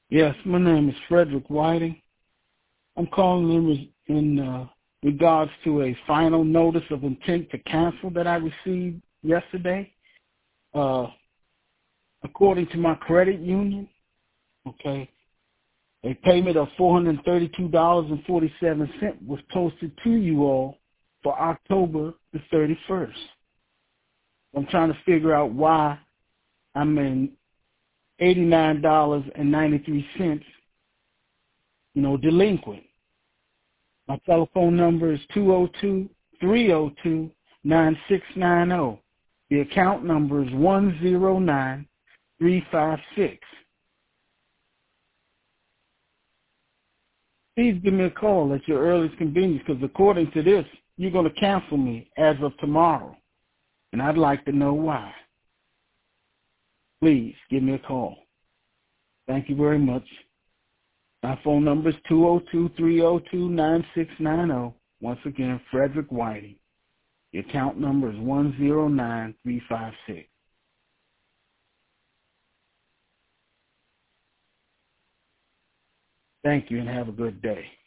Yes, my name is Frederick Whiting. I'm calling in regards to a final notice of intent to cancel that I received yesterday. According to my credit union, okay, a payment of $432.47 was posted to you all for October the 31st. I'm trying to figure out why I'm in $89.93, delinquent. My telephone number is 202-302-9690. The account number is 109356. Please give me a call at your earliest convenience because according to this, you're going to cancel me as of tomorrow. And I'd like to know why. Please give me a call. Thank you very much. My phone number is 202-302-9690. Once again, Frederick Whiting. The account number is 109356. Thank you and have a good day.